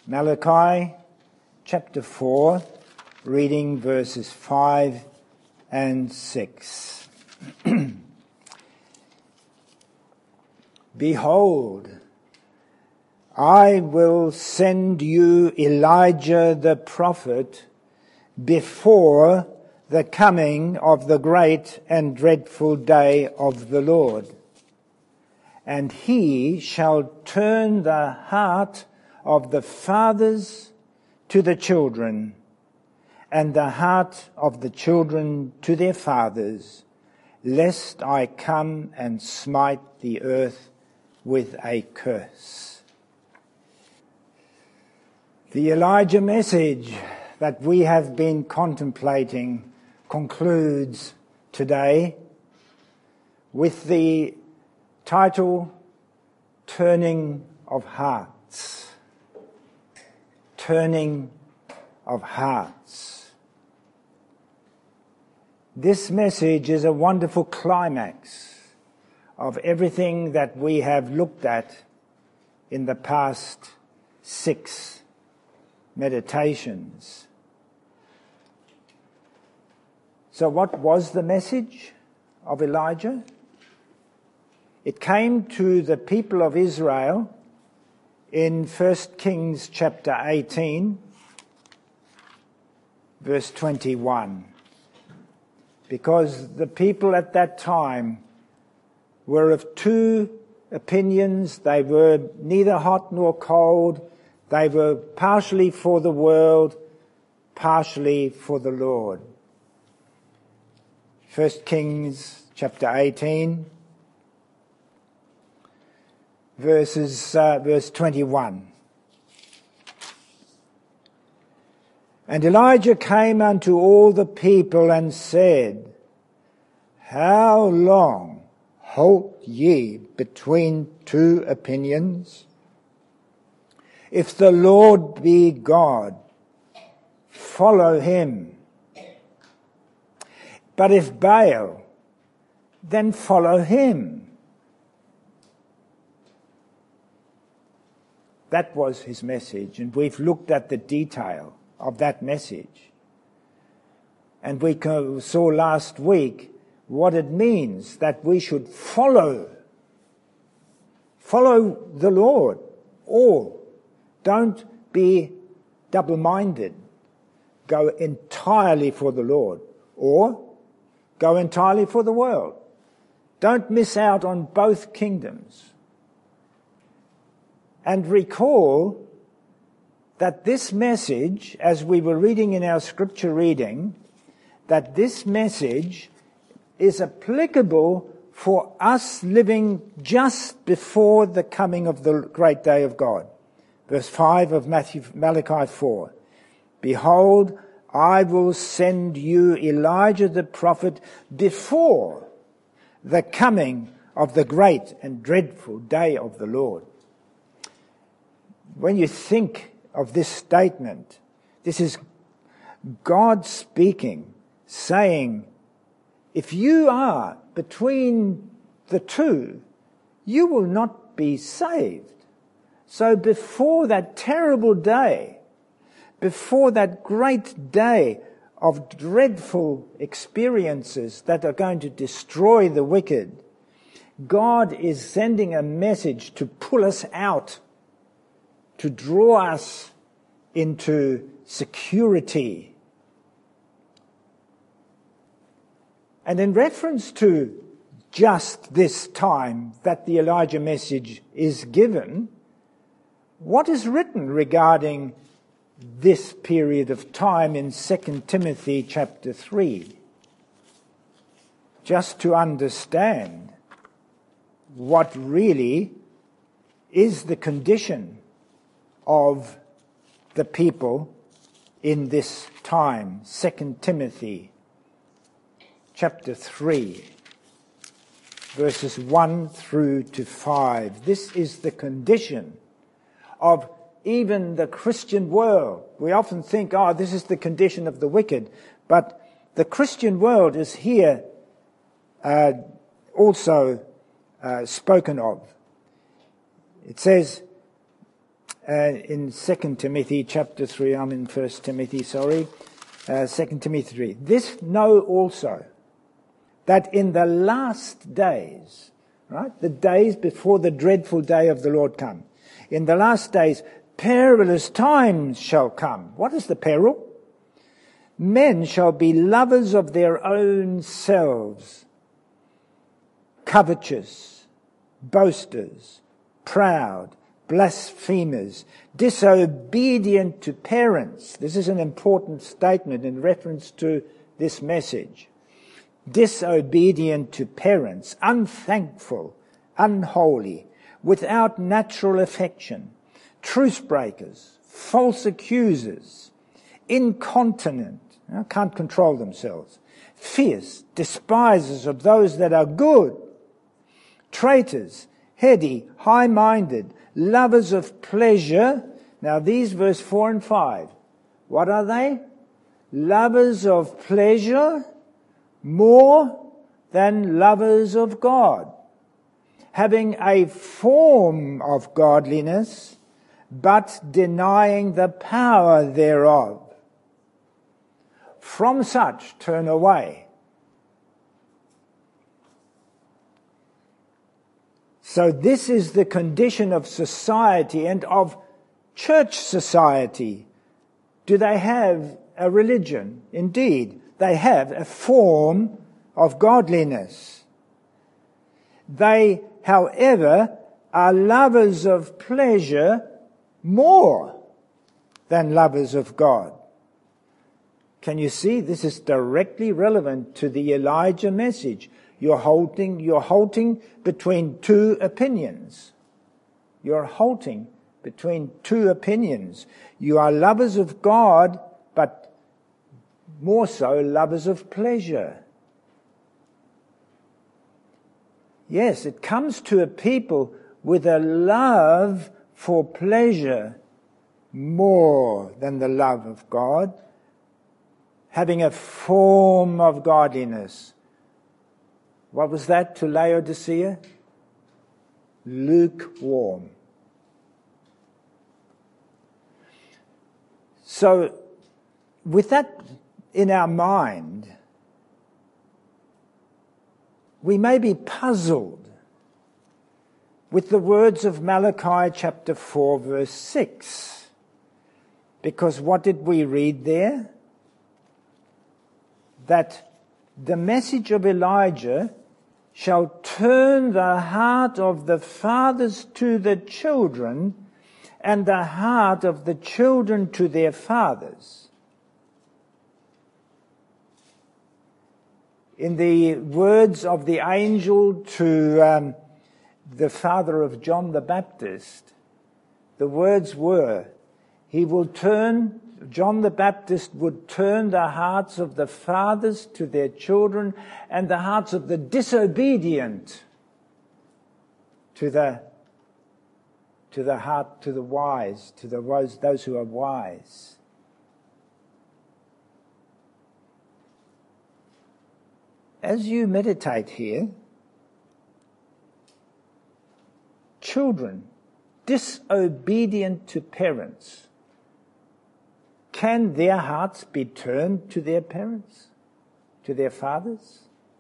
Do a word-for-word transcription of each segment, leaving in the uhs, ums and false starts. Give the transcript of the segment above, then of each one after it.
Malachi chapter four, reading verses five and six. Behold, I will send you Elijah the prophet before the coming of the great and dreadful day of the Lord. And he shall turn the heart of the fathers to the children, and the heart of the children to their fathers, lest I come and smite the earth with a curse. The Elijah message that we have been contemplating concludes today with the title, Turning of Hearts. Turning of Hearts. This message is a wonderful climax of everything that we have looked at in the past six meditations. So what was the message of Elijah? It came to the people of Israel in First Kings chapter eighteen, verse twenty-one. Because the people at that time were of two opinions. They were neither hot nor cold. They were partially for the world, partially for the Lord. First Kings chapter eighteen, verses uh, verse twenty-one. And Elijah came unto all the people and said, How long halt ye between two opinions? If the Lord be God, follow him. But if Baal, then follow him. That was his message, and we've looked at the detail of that message. And we saw last week what it means that we should follow. Follow the Lord, all. Don't be double-minded. Go entirely for the Lord, or go entirely for the world. Don't miss out on both kingdoms. And recall that this message, as we were reading in our scripture reading, that this message is applicable for us living just before the coming of the great day of God. Verse five of Matthew, Malachi four. Behold, I will send you Elijah the prophet before the coming of the great and dreadful day of the Lord. When you think of this statement, this is God speaking, saying, if you are between the two, you will not be saved. So before that terrible day, before that great day of dreadful experiences that are going to destroy the wicked, God is sending a message to pull us out, to draw us into security. And in reference to just this time that the Elijah message is given, what is written regarding this period of time in Second Timothy chapter three? Just to understand what really is the condition of the people in this time. Second Timothy chapter three, verses one through to five. This is the condition of even the Christian world. We often think, oh, this is the condition of the wicked. But the Christian world is here uh, also uh, spoken of. It says, uh, in Second Timothy chapter three, I'm in First Timothy, sorry, uh, Second Timothy three. This know also, that in the last days, right, the days before the dreadful day of the Lord come, in the last days, perilous times shall come. What is the peril? Men shall be lovers of their own selves, covetous, boasters, proud, blasphemers, disobedient to parents. This is an important statement in reference to this message. Disobedient to parents, unthankful, unholy, without natural affection, truce breakers, false accusers, incontinent, you know, can't control themselves, fierce, despisers of those that are good, traitors, heady, high-minded, lovers of pleasure. Now these, verse four and five, what are they? Lovers of pleasure more than lovers of God, having a form of godliness, but denying the power thereof. From such turn away. So this is the condition of society and of church society. Do they have a religion? Indeed, they have a form of godliness. They, however, are lovers of pleasure more than lovers of God. Can you see? This is directly relevant to the Elijah message. You're halting, you're halting between two opinions. You're halting between two opinions. You are lovers of God, but more so lovers of pleasure. Yes, it comes to a people with a love for pleasure more than the love of God, having a form of godliness. What was that to Laodicea? Lukewarm. So, with that in our mind, we may be puzzled with the words of Malachi chapter four, verse six. Because what did we read there? That the message of Elijah shall turn the heart of the fathers to the children, and the heart of the children to their fathers. In the words of the angel to um, the father of John the Baptist, the words were, he will turn, John the Baptist would turn the hearts of the fathers to their children, and the hearts of the disobedient to the to the heart, to the wise, to the those, those who are wise. As you meditate here, children disobedient to parents, can their hearts be turned to their parents, to their fathers?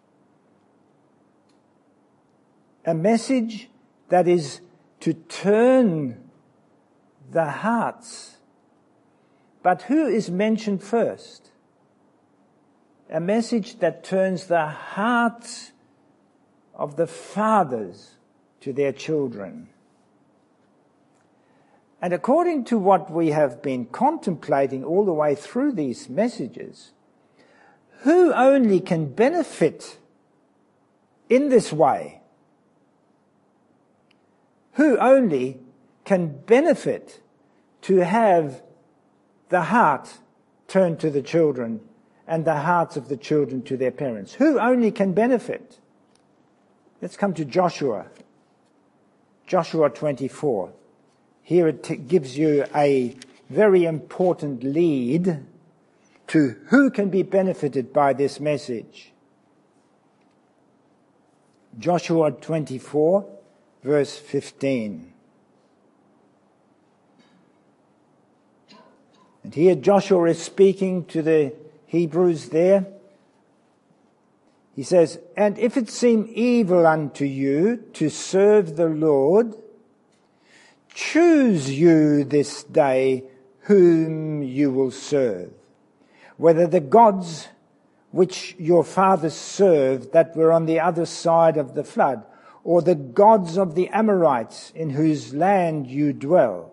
A message that is to turn the hearts. But who is mentioned first? A message that turns the hearts of the fathers to their children. And according to what we have been contemplating all the way through these messages, who only can benefit in this way? Who only can benefit to have the heart turned to the children and the hearts of the children to their parents? Who only can benefit? Let's come to Joshua. Joshua twenty-four. Here it t- gives you a very important lead to who can be benefited by this message. Joshua twenty-four, verse fifteen. And here Joshua is speaking to the Hebrews there. He says, "And if it seem evil unto you to serve the Lord, choose you this day whom you will serve, whether the gods which your fathers served that were on the other side of the flood, or the gods of the Amorites in whose land you dwell.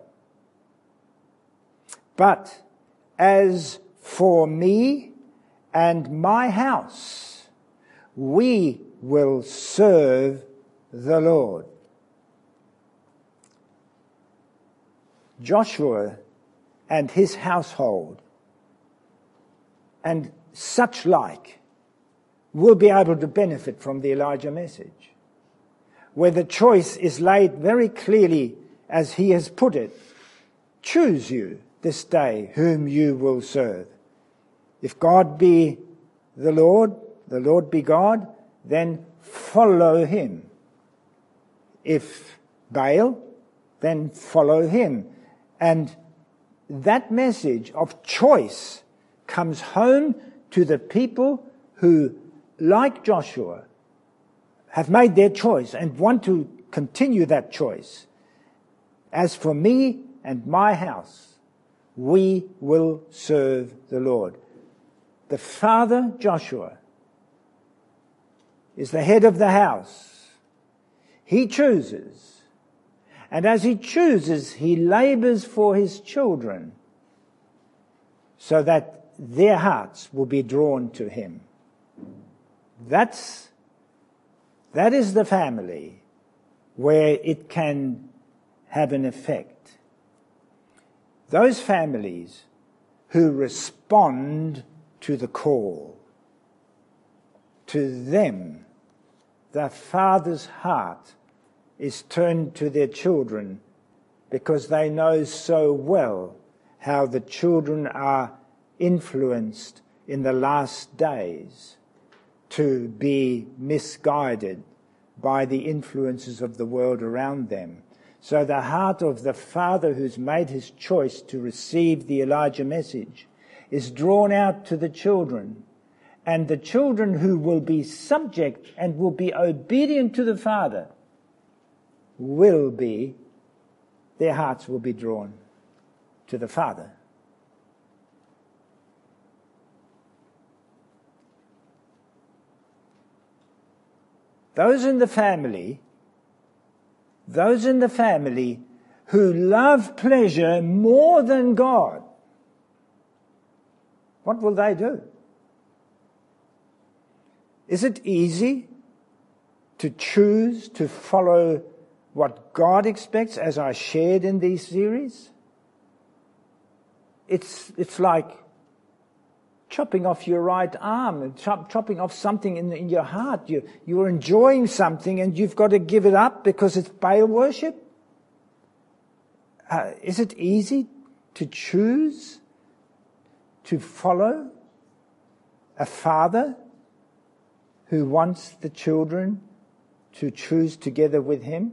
But as for me and my house, we will serve the Lord." Joshua and his household and such like will be able to benefit from the Elijah message, where the choice is laid very clearly as he has put it. Choose you this day whom you will serve. If God be the Lord, the Lord be God, then follow him. If Baal, then follow him. And that message of choice comes home to the people who, like Joshua, have made their choice and want to continue that choice. As for me and my house, we will serve the Lord. The father, Joshua, is the head of the house. He chooses. And as he chooses, he labors for his children so that their hearts will be drawn to him. That's, that is the family where it can have an effect. Those families who respond to the call, to them, the father's heart is turned to their children because they know so well how the children are influenced in the last days to be misguided by the influences of the world around them. So the heart of the father who's made his choice to receive the Elijah message is drawn out to the children. And the children who will be subject and will be obedient to the father will be, their hearts will be drawn to the father. Those in the family, those in the family who love pleasure more than God, what will they do? Is it easy to choose to follow what God expects, as I shared in these series? It's, it's like chopping off your right arm and chop, chopping off something in, in your heart. You, you're enjoying something and you've got to give it up because it's Baal worship. Uh, is it easy to choose to follow a father who wants the children to choose together with him?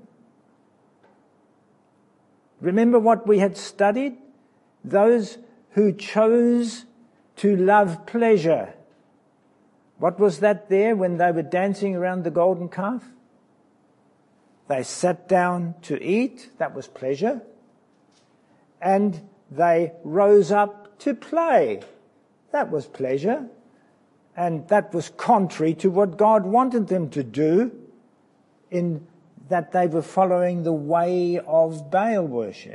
Remember what we had studied? Those who chose to love pleasure. What was that there when they were dancing around the golden calf? They sat down to eat, that was pleasure. And they rose up to play, that was pleasure. And that was contrary to what God wanted them to do, in that they were following the way of Baal worship.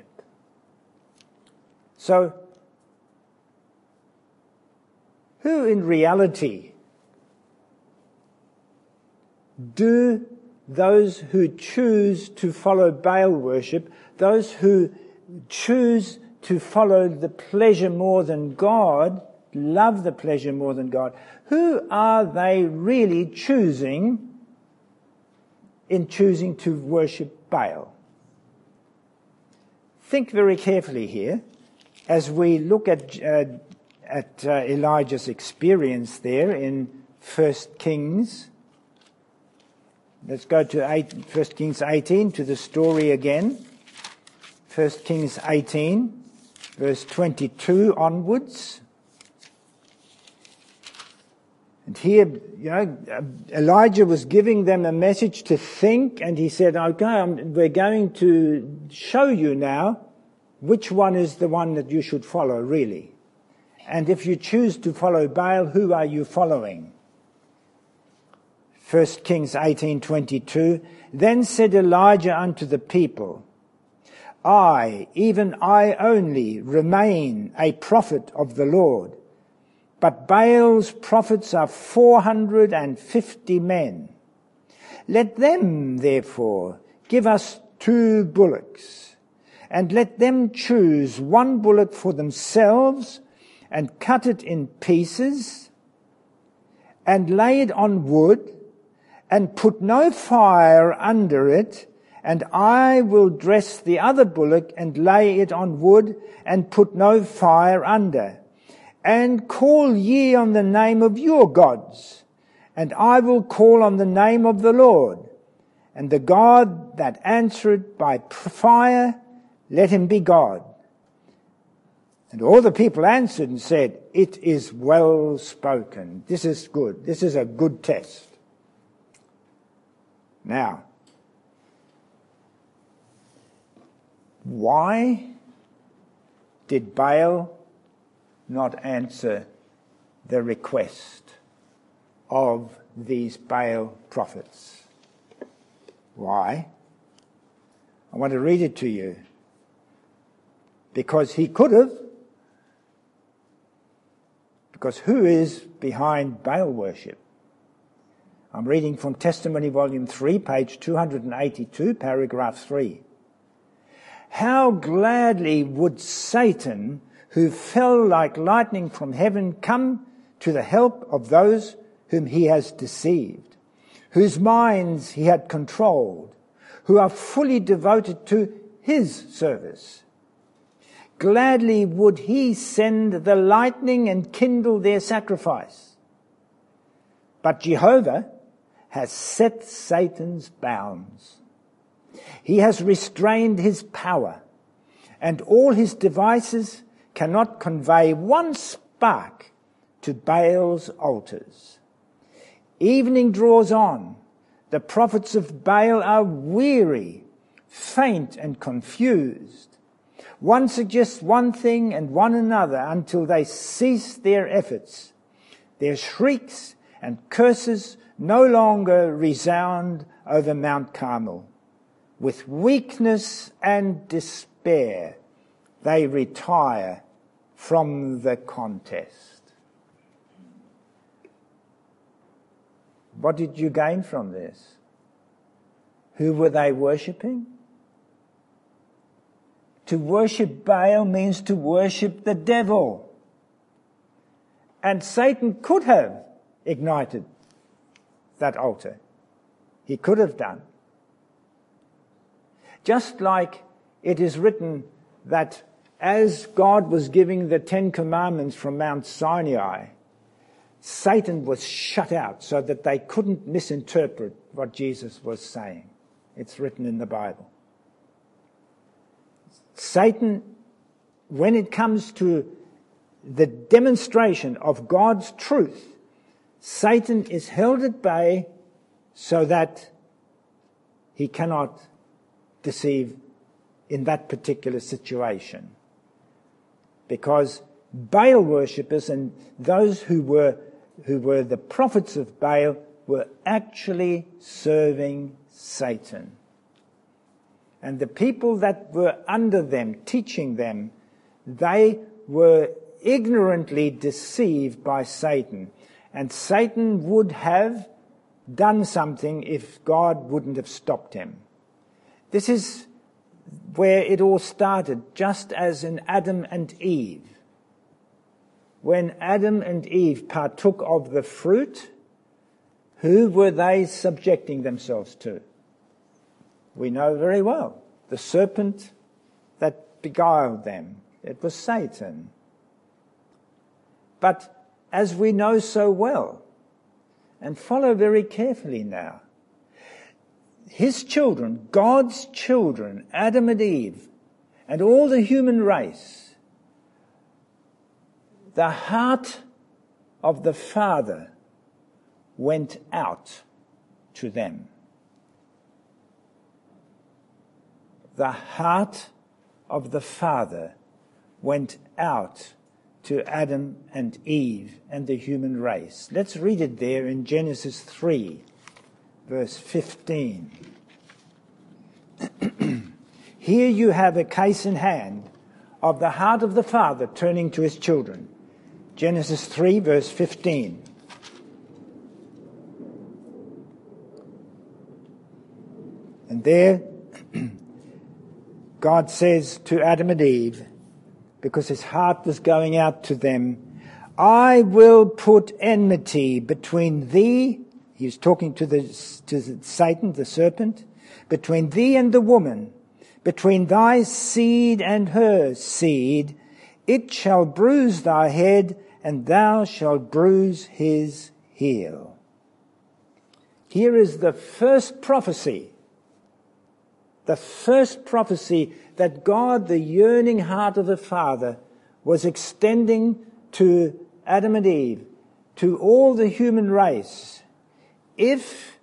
So, who in reality do those who choose to follow Baal worship, those who choose to follow the pleasure more than God, love the pleasure more than God, who are they really choosing in choosing to worship Baal? Think very carefully here as we look at uh, at uh, Elijah's experience there in First Kings. Let's go to eight, First Kings eighteen, to the story again. First Kings eighteen. verse twenty-two onwards. And here, you know, Elijah was giving them a message to think, and he said, okay, I'm, we're going to show you now which one is the one that you should follow, really. And if you choose to follow Baal, who are you following? First Kings eighteen twenty-two. Then said Elijah unto the people, I, even I only, remain a prophet of the Lord. But Baal's prophets are four hundred and fifty men. Let them, therefore, give us two bullocks, and let them choose one bullock for themselves, and cut it in pieces, and lay it on wood, and put no fire under it, and I will dress the other bullock, and lay it on wood, and put no fire under. And call ye on the name of your gods, and I will call on the name of the Lord. And the God that answered by fire, let him be God. And all the people answered and said, it is well spoken. This is good. This is a good test. Now, why did Baal not answer the request of these Baal prophets? Why? I want to read it to you. Because he could have. Because who is behind Baal worship? I'm reading from Testimony Volume three, page two hundred eighty-two, paragraph three. How gladly would Satan, who fell like lightning from heaven, come to the help of those whom he has deceived, whose minds he had controlled, who are fully devoted to his service. Gladly would he send the lightning and kindle their sacrifice. But Jehovah has set Satan's bounds. He has restrained his power, and all his devices cannot convey one spark to Baal's altars. Evening draws on. The prophets of Baal are weary, faint and confused. One suggests one thing and one another until they cease their efforts. Their shrieks and curses no longer resound over Mount Carmel. With weakness and despair, they retire from the contest. What did you gain from this? Who were they worshipping? To worship Baal means to worship the devil. And Satan could have ignited that altar. He could have done. Just like it is written that as God was giving the Ten Commandments from Mount Sinai, Satan was shut out so that they couldn't misinterpret what Jesus was saying. It's written in the Bible. Satan, when it comes to the demonstration of God's truth, Satan is held at bay so that he cannot deceive in that particular situation. Because Baal worshippers and those who were who were the prophets of Baal were actually serving Satan. And the people that were under them, teaching them, they were ignorantly deceived by Satan. And Satan would have done something if God wouldn't have stopped him. This is where it all started, just as in Adam and Eve. When Adam and Eve partook of the fruit, who were they subjecting themselves to? We know very well. The serpent that beguiled them. It was Satan. But as we know so well, and follow very carefully now, his children, God's children, Adam and Eve, and all the human race, the heart of the Father went out to them. The heart of the Father went out to Adam and Eve and the human race. Let's read it there in Genesis three, verse fifteen. Here you have a case in hand of the heart of the Father turning to his children. Genesis three, verse fifteen. And there, God says to Adam and Eve, because his heart was going out to them, I will put enmity between thee, he's talking to the to Satan, the serpent, between thee and the woman, between thy seed and her seed. It shall bruise thy head, and thou shalt bruise his heel. Here is the first prophecy, the first prophecy that God, the yearning heart of the Father, was extending to Adam and Eve, to all the human race. If,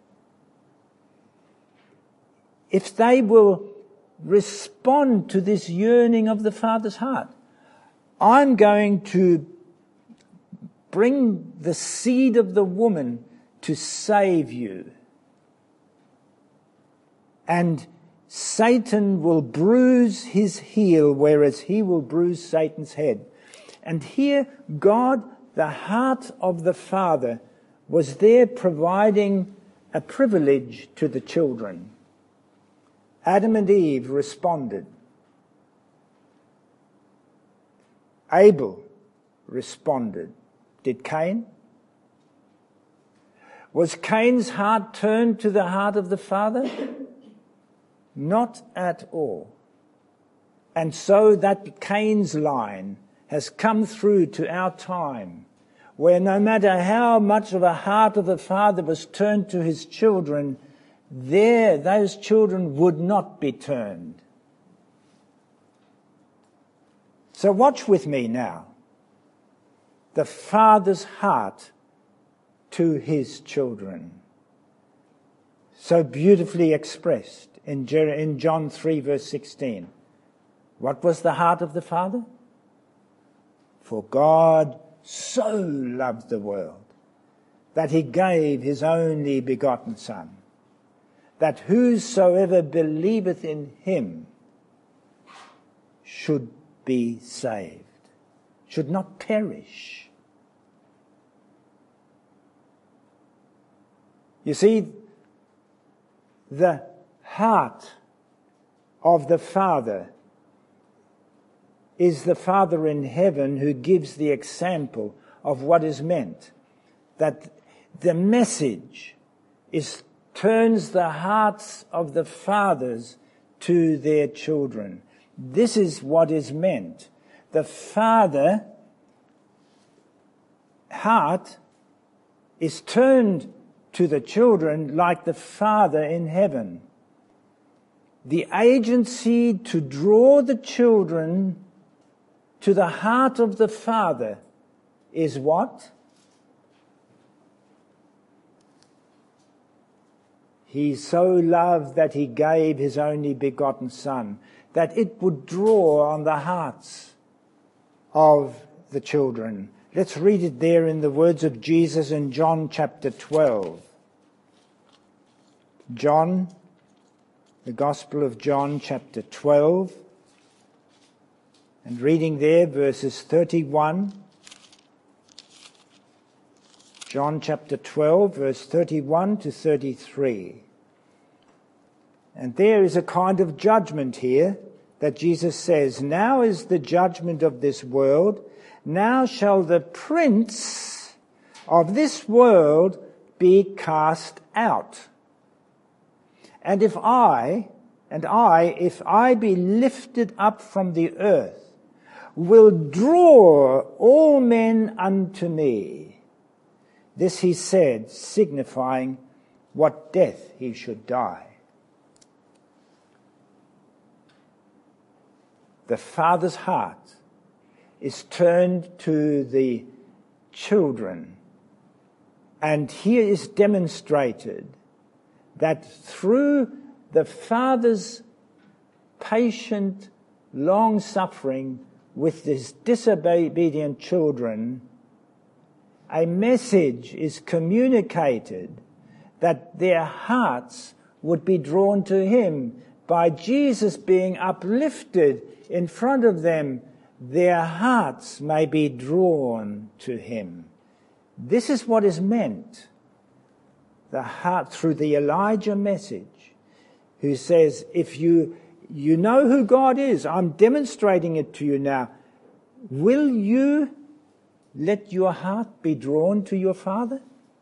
if they will respond to this yearning of the Father's heart, I'm going to bring the seed of the woman to save you. And Satan will bruise his heel, whereas he will bruise Satan's head. And here, God, the heart of the Father, was there providing a privilege to the children. Adam and Eve responded. Abel responded. Did Cain? Was Cain's heart turned to the heart of the Father? Not at all. And so that Cain's line has come through to our time, where no matter how much of a heart of the Father was turned to his children, there those children would not be turned. So watch with me now. The Father's heart to his children. So beautifully expressed in John three, verse sixteen. What was the heart of the Father? For God so loved the world that he gave his only begotten Son, that whosoever believeth in him should be saved, should not perish. You see, the heart of the Father is the Father in heaven who gives the example of what is meant. That the message is turns the hearts of the fathers to their children. This is what is meant. The Father heart is turned to the children like the Father in heaven. The agency to draw the children to the heart of the Father is what? He so loved that he gave his only begotten Son, that it would draw on the hearts of the children. Let's read it there in the words of Jesus in John chapter twelve. John, the Gospel of John chapter twelve, and reading there verses thirty-one. John chapter twelve, verse thirty-one to thirty-three. And there is a kind of judgment here that Jesus says, now is the judgment of this world. Now shall the prince of this world be cast out. And if I, and I, if I be lifted up from the earth, will draw all men unto me. This he said, signifying what death he should die. The Father's heart is turned to the children. And here is demonstrated that through the Father's patient long-suffering with his disobedient children, a message is communicated that their hearts would be drawn to him. By Jesus being uplifted in front of them, their hearts may be drawn to him. This is what is meant the heart through the Elijah message, who says, if you you know who God is, I'm demonstrating it to you now, will you let your heart be drawn to your Father?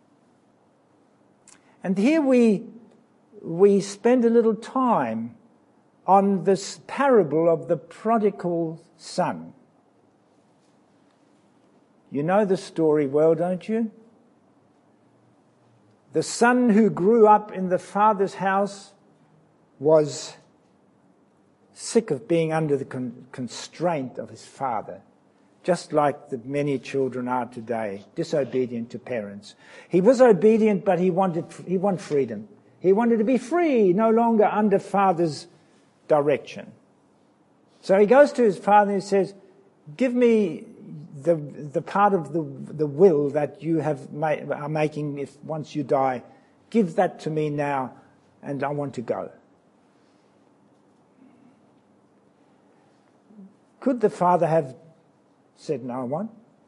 And here we we spend a little time on this parable of the prodigal son. You know the story well, don't you? The son who grew up in the father's house was sick of being under the con- constraint of his father, just like the many children are today, disobedient to parents. He was obedient, but he wanted he wanted freedom. He wanted to be free, no longer under father's direction. So he goes to his father and he says, give me the the part of the the will that you have ma- are making if once you die. Give that to me now, and I want to go. Could the father have said no one?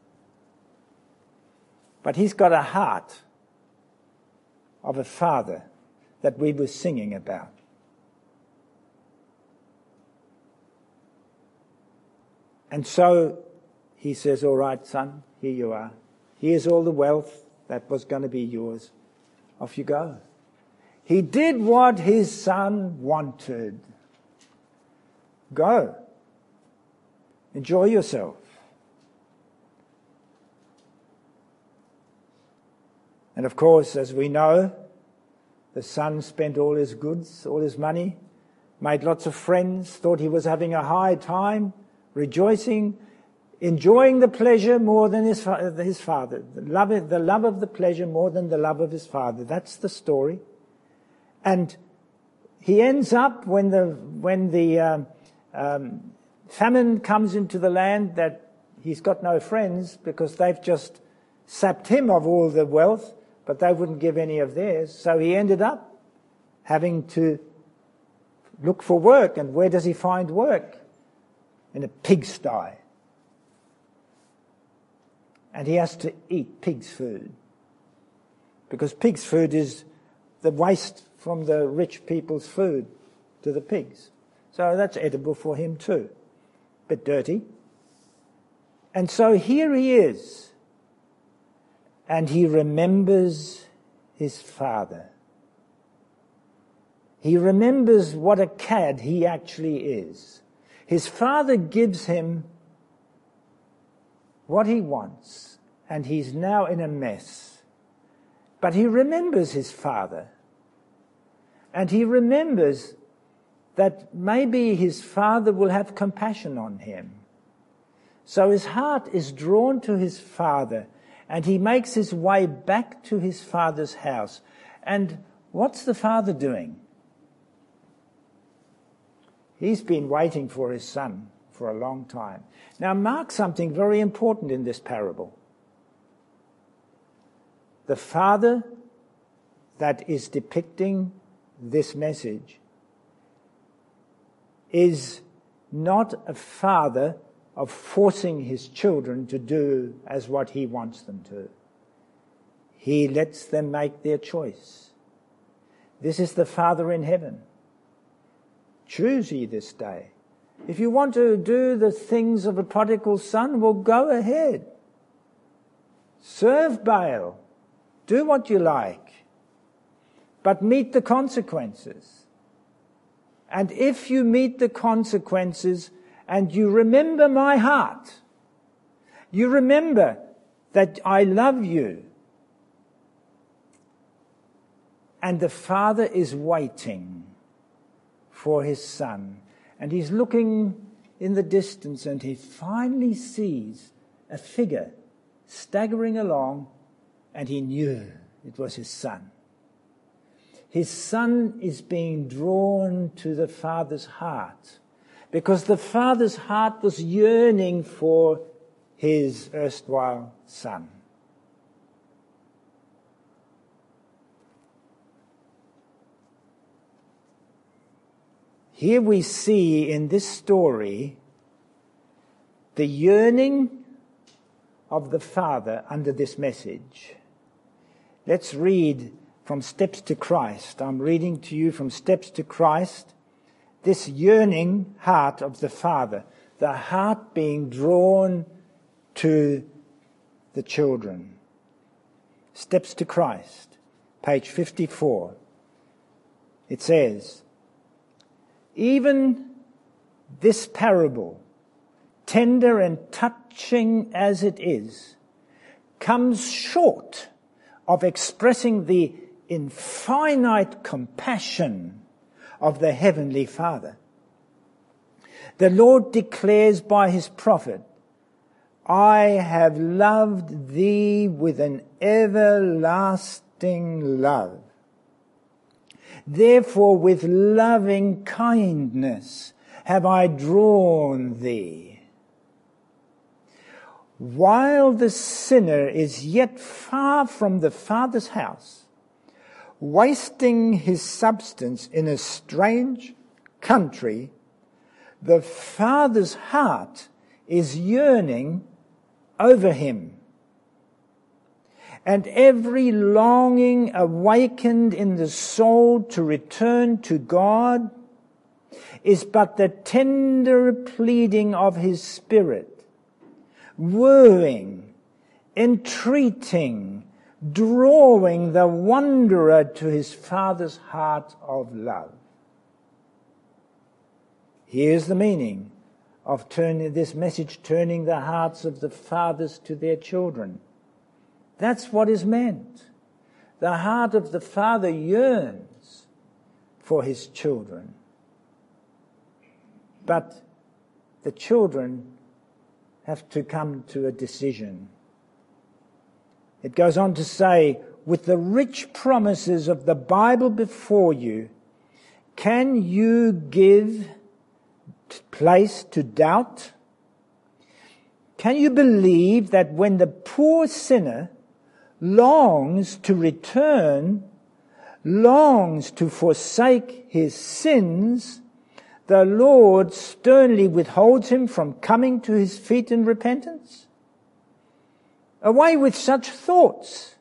But he's got a heart of a father that we were singing about. And so he says, all right, son, here you are. Here's all the wealth that was going to be yours. Off you go. He did what his son wanted. Go. Enjoy yourself. And of course, as we know, the son spent all his goods, all his money, made lots of friends, thought he was having a high time, rejoicing, enjoying the pleasure more than his, his father, the love, the love of the pleasure more than the love of his father. That's the story. And he ends up, when the, when the um, um, famine comes into the land, that he's got no friends because they've just sapped him of all the wealth, but they wouldn't give any of theirs. So he ended up having to look for work. And where does he find work? In a pigsty. And he has to eat pig's food. Because pig's food is the waste from the rich people's food to the pigs. So that's edible for him too. Bit dirty. And so here he is. And he remembers his father. He remembers what a cad he actually is. His father gives him what he wants, and he's now in a mess. But he remembers his father. And he remembers that maybe his father will have compassion on him. So his heart is drawn to his father, and he makes his way back to his father's house. And what's the father doing? He's been waiting for his son for a long time. Now mark something very important in this parable. The father that is depicting this message is not a father of forcing his children to do as what he wants them to. He lets them make their choice. This is the Father in heaven. Choose ye this day. If you want to do the things of a prodigal son, well, go ahead. Serve Baal. Do what you like. But meet the consequences. And if you meet the consequences and you remember my heart, you remember that I love you, and the Father is waiting for his son, and he's looking in the distance, and he finally sees a figure staggering along, and he knew it was his son. His son is being drawn to the Father's heart, because the Father's heart was yearning for his erstwhile son. Here we see in this story the yearning of the Father under this message. Let's read from Steps to Christ. I'm reading to you from Steps to Christ, this yearning heart of the Father, the heart being drawn to the children. Steps to Christ, page fifty-four. It says, even this parable, tender and touching as it is, comes short of expressing the infinite compassion of the Heavenly Father. The Lord declares by his prophet, I have loved thee with an everlasting love. Therefore with loving kindness have I drawn thee. While the sinner is yet far from the Father's house, wasting his substance in a strange country, the Father's heart is yearning over him. And every longing awakened in the soul to return to God is but the tender pleading of his Spirit, wooing, entreating, drawing the wanderer to his Father's heart of love. Here's the meaning of turning this message, turning the hearts of the fathers to their children. That's what is meant. The heart of the Father yearns for his children. But the children have to come to a decision. It goes on to say, with the rich promises of the Bible before you, can you give place to doubt? Can you believe that when the poor sinner longs to return, longs to forsake his sins, the Lord sternly withholds him from coming to his feet in repentance? Away with such thoughts.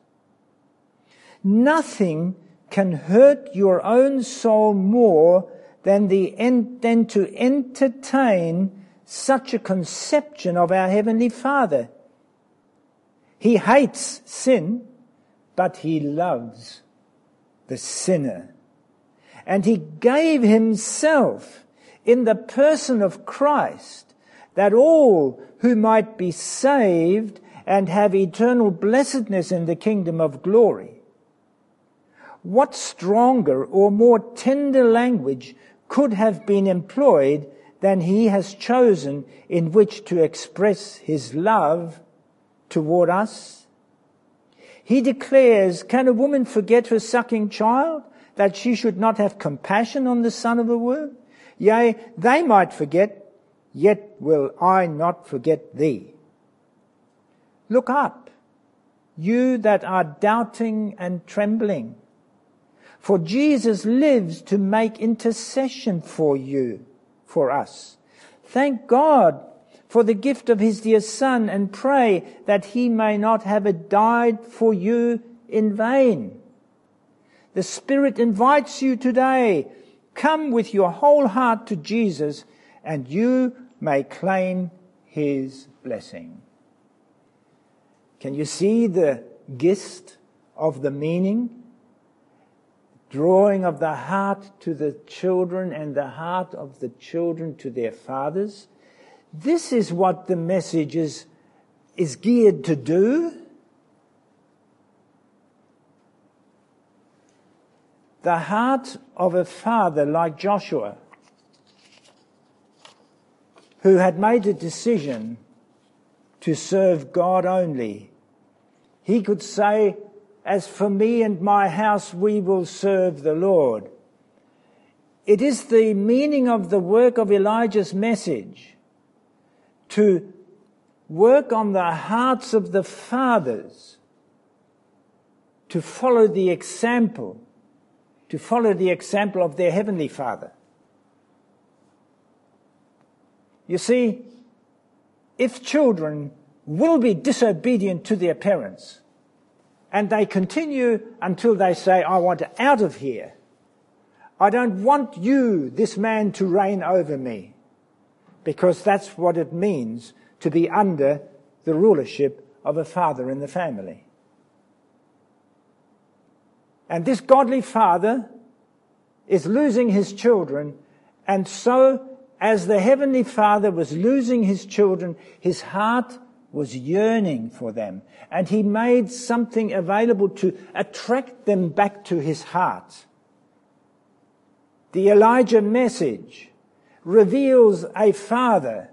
Nothing can hurt your own soul more than, the, than to entertain such a conception of our Heavenly Father. He hates sin, but he loves the sinner. And he gave himself in the person of Christ, that all who might be saved and have eternal blessedness in the kingdom of glory. What stronger or more tender language could have been employed than he has chosen in which to express his love toward us? He declares, can a woman forget her sucking child, that she should not have compassion on the son of her womb? Yea, they might forget, yet will I not forget thee. Look up, you that are doubting and trembling, for Jesus lives to make intercession for you, for us. Thank God for the gift of his dear Son, and pray that he may not have died for you in vain. The Spirit invites you today, come with your whole heart to Jesus, and you may claim his blessing. Can you see the gist of the meaning? Drawing of the heart to the children and the heart of the children to their fathers. This is what the message is, is geared to do. The heart of a father like Joshua, who had made a decision to serve God only, he could say, "As for me and my house, we will serve the Lord." It is the meaning of the work of Elijah's message to work on the hearts of the fathers, to follow the example, to follow the example of their heavenly Father. You see, if children will be disobedient to their parents, and they continue until they say, "I want out of here. I don't want you, this man, to reign over me," because that's what it means to be under the rulership of a father in the family. And this godly father is losing his children, and so as the heavenly Father was losing his children, his heart was yearning for them, and he made something available to attract them back to his heart. The Elijah message reveals a Father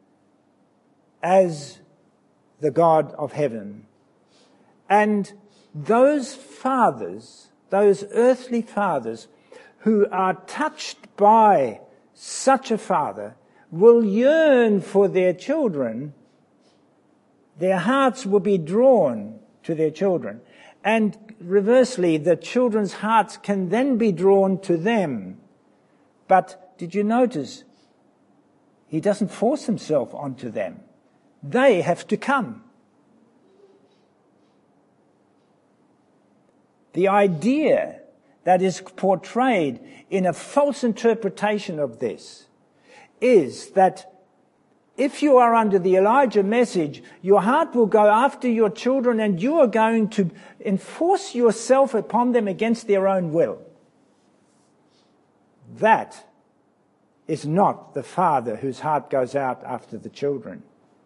as the God of heaven. And those fathers, those earthly fathers who are touched by such a father will yearn for their children. Their hearts will be drawn to their children. And reversely, the children's hearts can then be drawn to them. But did you notice? He doesn't force himself onto them. They have to come. The idea that is portrayed in a false interpretation of this is that if you are under the Elijah message, your heart will go after your children and you are going to enforce yourself upon them against their own will. That is not the father whose heart goes out after the children.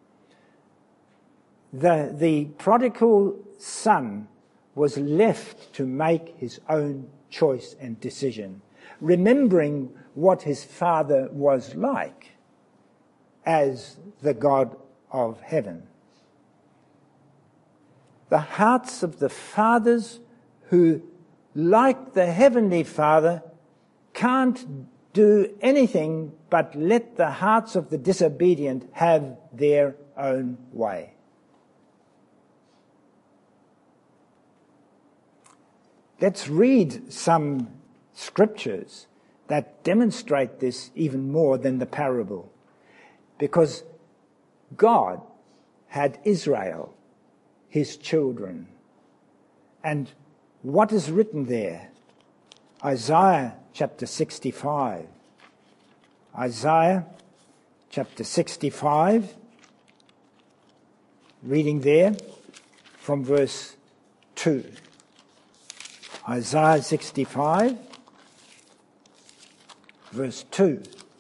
The, the prodigal son was left to make his own choice and decision, remembering what his father was like as the God of heaven. The hearts of the fathers who, like the heavenly Father, can't do anything but let the hearts of the disobedient have their own way. Let's read some scriptures that demonstrate this even more than the parable. Because God had Israel, his children. And what is written there? Isaiah chapter sixty-five. Isaiah chapter sixty-five. Reading there from verse two. Isaiah sixty-five, verse two.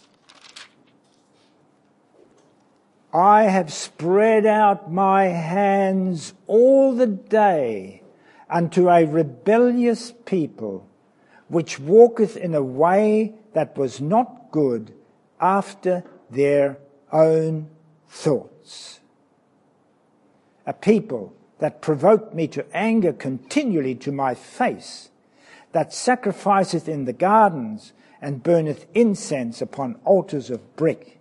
I have spread out my hands all the day unto a rebellious people, which walketh in a way that was not good, after their own thoughts. A people that provoked me to anger continually to my face, that sacrificeth in the gardens, and burneth incense upon altars of brick.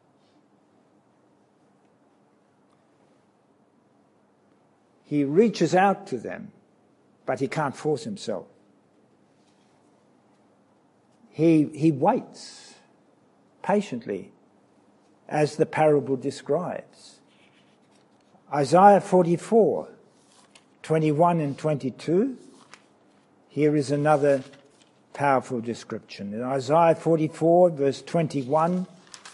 He reaches out to them, but he can't force himself. He, he waits patiently, as the parable describes. Isaiah forty-four, twenty-one and twenty-two. Here is another powerful description. In Isaiah forty-four, verse twenty-one.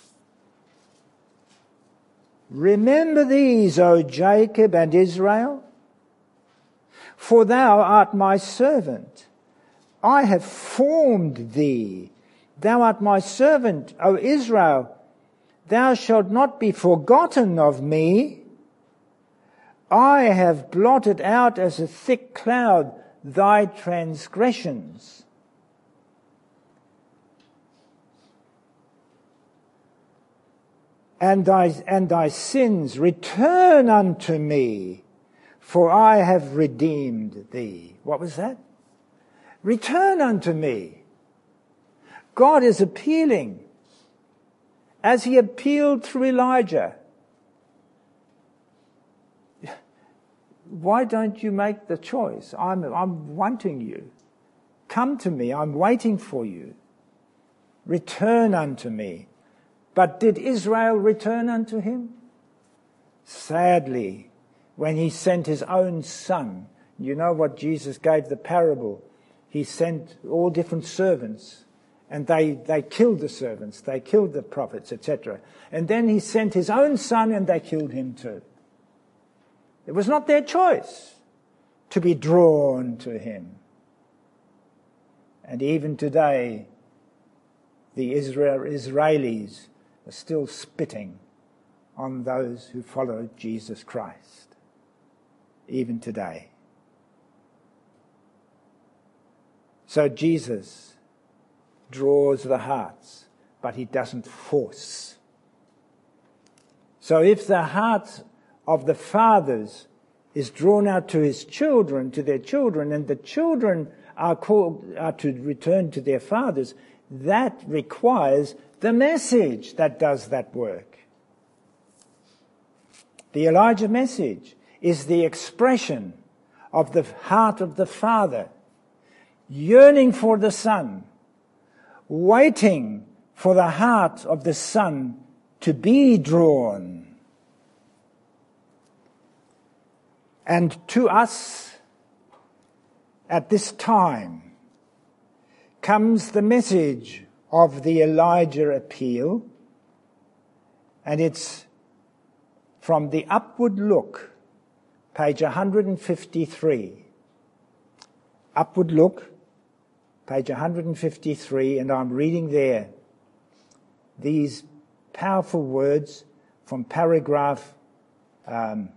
Remember these, O Jacob and Israel, for thou art my servant. I have formed thee. Thou art my servant, O Israel. Thou shalt not be forgotten of me. I have blotted out as a thick cloud thy transgressions. and thy, and thy sins, return unto me, for I have redeemed thee. What was that? Return unto me. God is appealing, as he appealed through Elijah. Why don't you make the choice? I'm, I'm wanting you. Come to me. I'm waiting for you. Return unto me. But did Israel return unto him? Sadly, when he sent his own son, you know what Jesus gave the parable. He sent all different servants, and they, they killed the servants, they killed the prophets, et cetera. And then he sent his own son, and they killed him too. It was not their choice to be drawn to him. And even today, the Israel, Israelis are still spitting on those who follow Jesus Christ. Even today. So Jesus draws the hearts, but he doesn't force. So if the heart of the fathers is drawn out to his children, to their children, and the children are called are to return to their fathers, that requires the message that does that work. The Elijah message is the expression of the heart of the Father, yearning for the Son, waiting for the heart of the Son to be drawn. And to us, at this time, comes the message of the Elijah appeal, and it's from the Upward Look, page one fifty-three. Upward Look, page one fifty-three, and I'm reading there these powerful words from paragraph um,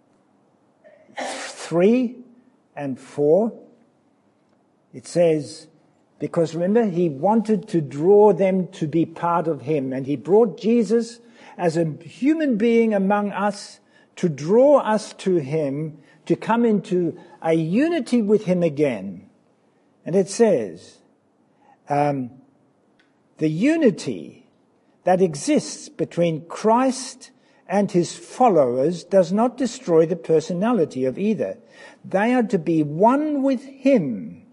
three and four. It says, because remember, he wanted to draw them to be part of him, and he brought Jesus as a human being among us to draw us to him, to come into a unity with him again. And it says, um, the unity that exists between Christ and his followers does not destroy the personality of either. They are to be one with him,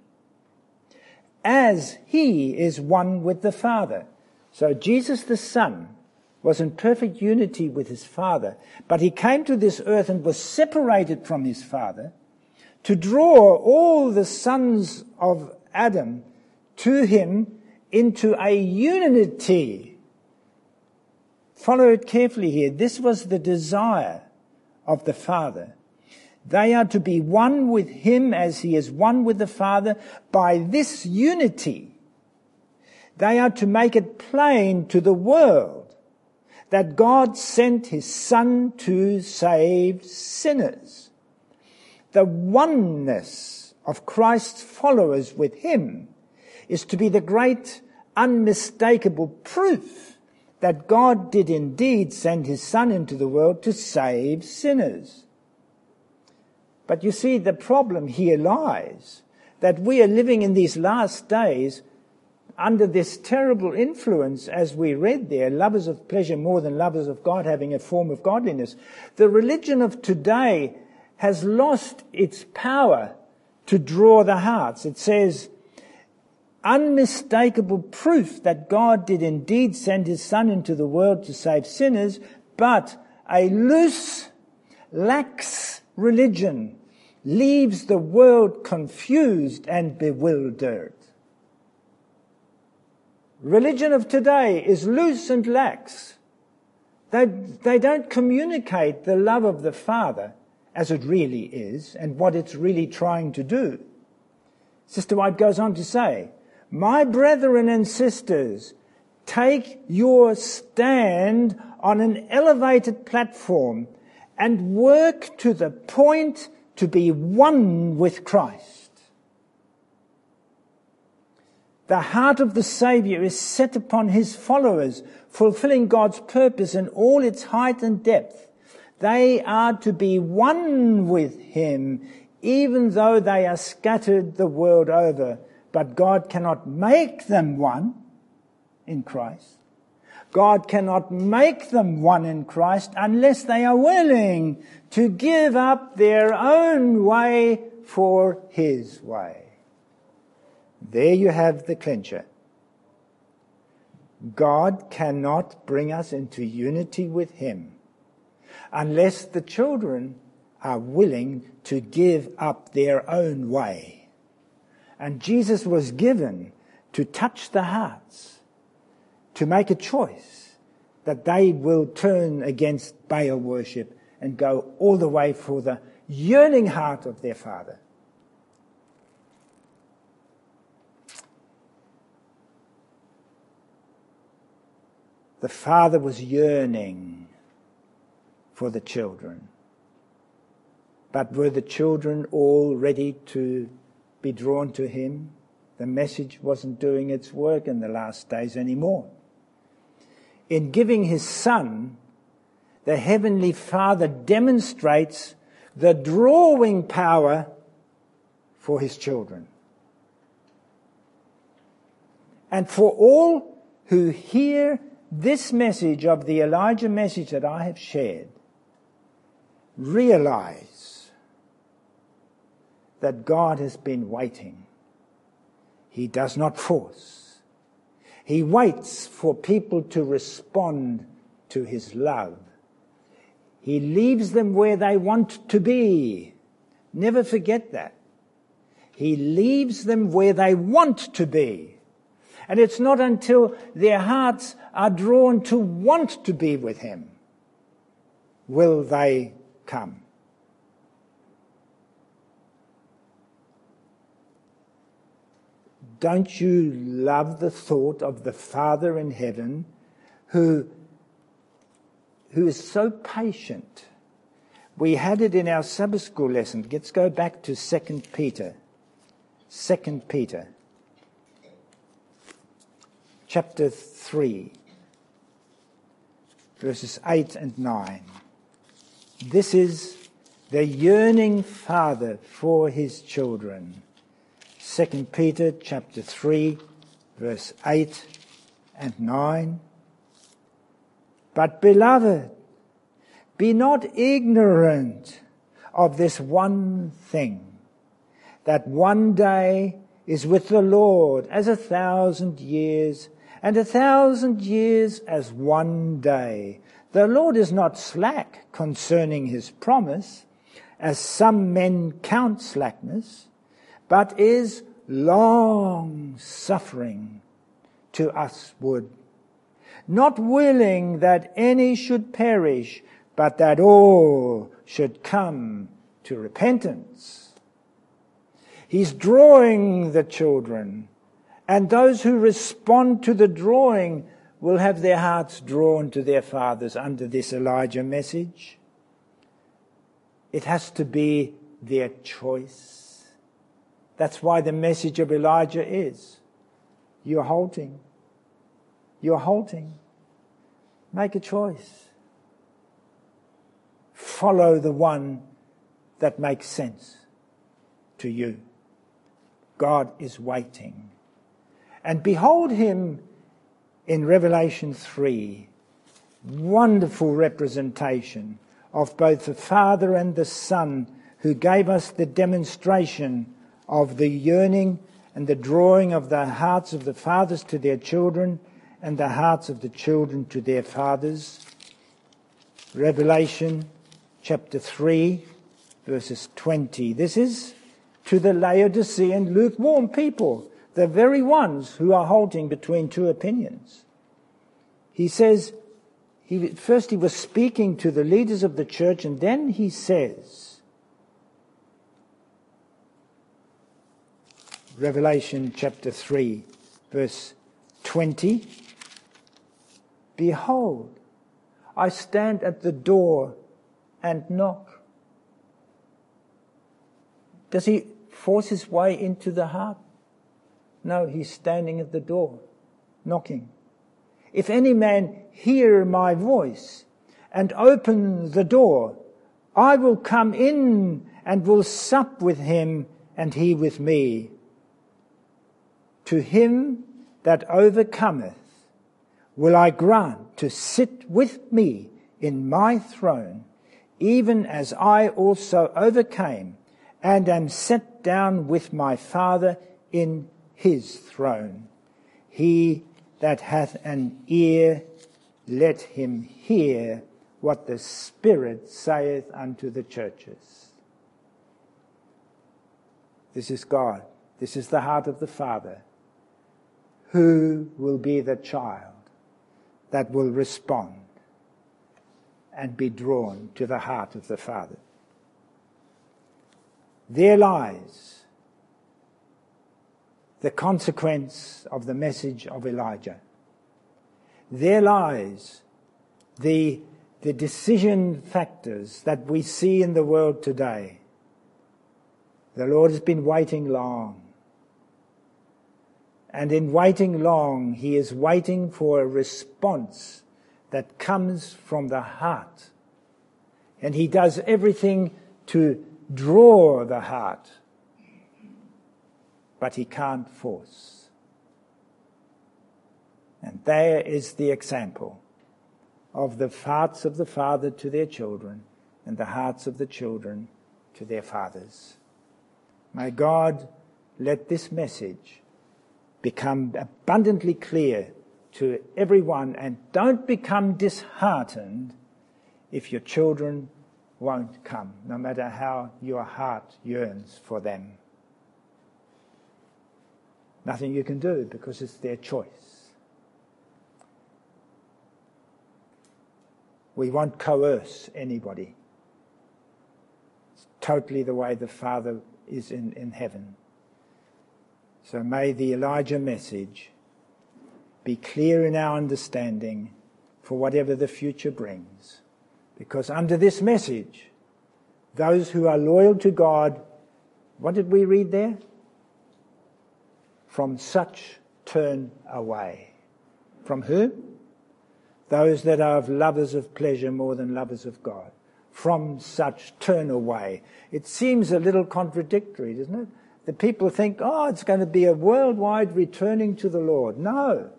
as he is one with the Father. So Jesus the Son was in perfect unity with his Father, but he came to this earth and was separated from his Father to draw all the sons of Adam to him into a unity. Follow it carefully here. This was the desire of the Father. They are to be one with him as he is one with the Father. By this unity, they are to make it plain to the world that God sent his Son to save sinners. The oneness of Christ's followers with him is to be the great unmistakable proof that God did indeed send his Son into the world to save sinners. But you see, the problem here lies that we are living in these last days under this terrible influence, as we read there, lovers of pleasure more than lovers of God, having a form of godliness. The religion of today has lost its power to draw the hearts. It says, unmistakable proof that God did indeed send his Son into the world to save sinners, but a loose, lax religion leaves the world confused and bewildered. Religion of today is loose and lax. They, they don't communicate the love of the Father as it really is and what it's really trying to do. Sister White goes on to say, my brethren and sisters, take your stand on an elevated platform and work to the point to be one with Christ. The heart of the Saviour is set upon his followers, fulfilling God's purpose in all its height and depth. They are to be one with him, even though they are scattered the world over. But God cannot make them one in Christ. God cannot make them one in Christ unless they are willing to give up their own way for his way. There you have the clincher. God cannot bring us into unity with him unless the children are willing to give up their own way. And Jesus was given to touch the hearts, to make a choice that they will turn against Baal worship and go all the way for the yearning heart of their Father. The Father was yearning for the children. But were the children all ready to be drawn to him? The message wasn't doing its work in the last days anymore. In giving his Son, the Heavenly Father demonstrates the drawing power for his children. And for all who hear this message of the Elijah message that I have shared, realize that God has been waiting. He does not force. He waits for people to respond to his love. He leaves them where they want to be. Never forget that. He leaves them where they want to be. And it's not until their hearts are drawn to want to be with him will they come. Don't you love the thought of the Father in heaven who, who is so patient? We had it in our Sabbath school lesson. Let's go back to Second Peter. Second Peter. Chapter three. Verses eight and nine. This is the yearning Father for his children. Second Peter chapter three, verse eight and nine. But beloved, be not ignorant of this one thing, that one day is with the Lord as a thousand years, and a thousand years as one day. The Lord is not slack concerning his promise, as some men count slackness, but is long-suffering to usward, not willing that any should perish, but that all should come to repentance. He's drawing the children, and those who respond to the drawing will have their hearts drawn to their fathers under this Elijah message. It has to be their choice. That's why the message of Elijah is, you're halting. You're halting. Make a choice. Follow the one that makes sense to you. God is waiting. And behold him in Revelation three. Wonderful representation of both the Father and the Son, who gave us the demonstration of the yearning and the drawing of the hearts of the fathers to their children and the hearts of the children to their fathers. Revelation chapter three, verses twenty. This is to the Laodicean lukewarm people, the very ones who are halting between two opinions. He says, he, first he was speaking to the leaders of the church, and then he says, Revelation chapter three, verse twenty, behold, I stand at the door and knock. Does he force his way into the heart? No, he's standing at the door, knocking. If any man hear my voice and open the door, I will come in and will sup with him and he with me. To him that overcometh will I grant to sit with me in my throne, even as I also overcame and am set down with my Father in his throne. He that hath an ear, let him hear what the Spirit saith unto the churches. This is God. This is the heart of the Father. Who will be the child that will respond and be drawn to the heart of the Father? There lies the consequence of the message of Elijah. There lies the, the decision factors that we see in the world today. The Lord has been waiting long. And in waiting long, he is waiting for a response that comes from the heart. And he does everything to draw the heart. But he can't force. And there is the example of the hearts of the father to their children and the hearts of the children to their fathers. May God let this message become abundantly clear to everyone, and don't become disheartened if your children won't come, no matter how your heart yearns for them. Nothing you can do because it's their choice. We won't coerce anybody. It's totally the way the Father is in, in heaven. So may the Elijah message be clear in our understanding for whatever the future brings. Because under this message, those who are loyal to God, what did we read there? From such turn away. From who? Those that are lovers of pleasure more than lovers of God. From such turn away. It seems a little contradictory, doesn't it? The people think, oh, it's going to be a worldwide returning to the Lord. No.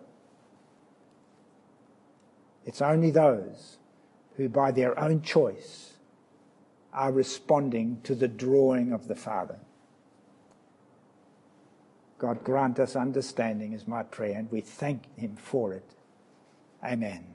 It's only those who by their own choice are responding to the drawing of the Father. God grant us understanding is my prayer, and we thank him for it. Amen.